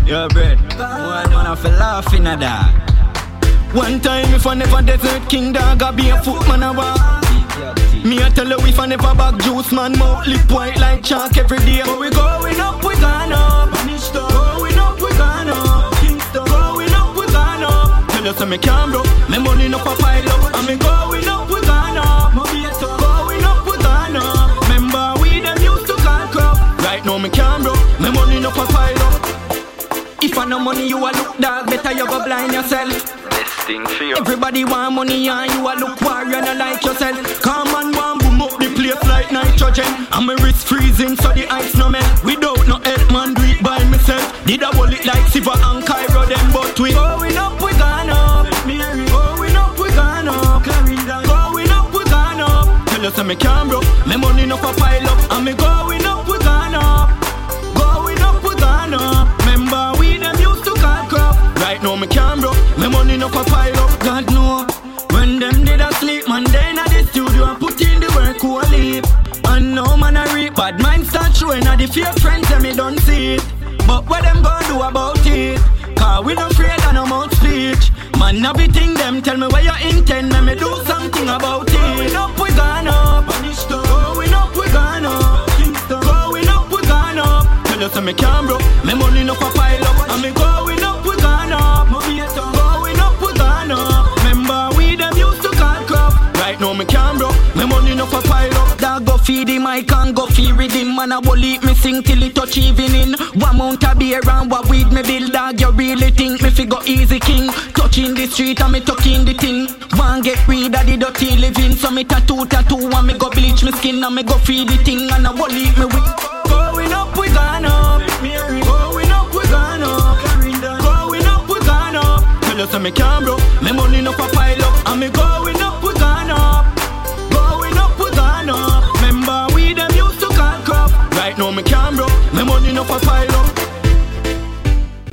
Yo, bread. One man have to laugh in a dog. One time if I never desert king dog, I be a foot man a walk. Me I tell you if I never back juice man, mouth lip white like chalk every day. But we going up, we gone up. Going up, we gone up. Going up, we gone up. Tell you say me can't broke, me money no for pile up. And me going up, we gone up. Going up, we gone up. Remember we them used to call crop. Right now me can't broke, me money no for pile up. If I no money you a look dog, better you go blind yourself. Everybody want money and you a look warrior and like yourself. Come on one boom up the place like nitrogen. And my wrist freezing so the ice no melt. Without no help man do it by myself. Did I hold it like Siva and Cairo them, but we going up, we gone up. Going up, we gone up. Going up, we gone up. Tell you say me can't broke, me money no for pile up. And me going up, we gone up. Going up, we gone up. Remember we them used to call crop. Right now me can't broke, me money no for pile up. God know, when them did a sleep, man they in the studio and put in the work who a leap. And no man a reap, bad mind start showing at the fear friends them me don't see it. But what them gonna do about it? Cause we don't afraid of no mouth speech. Man everything them tell me where you intend, let me do something about it. Going up we gone up. Going up we gone up. Going up we gone up. Tell you say me can't broke, me money no for pile up. And me going up we gone up. Going up we gone up. Remember we them used to call crop. Right now me can't broke, me money no for pile up. Dog go feed him, I can't go feed him. Man I will eat me sing till it touch evening. One mount a beer and what weed me build dog. You really think me fi go easy king? Touching the street and me tucking the thing. One get rid of the dirty living. So me tattoo and me go bleach me skin. And me go feed the thing and I will eat me with. Going up we gone up. Going up we gone up. Going up we gone up. Tell you say me can't broke, me money no for pile up. And me going up we gone up. Going up we gone up. Remember we them used to call crop. Right now me can't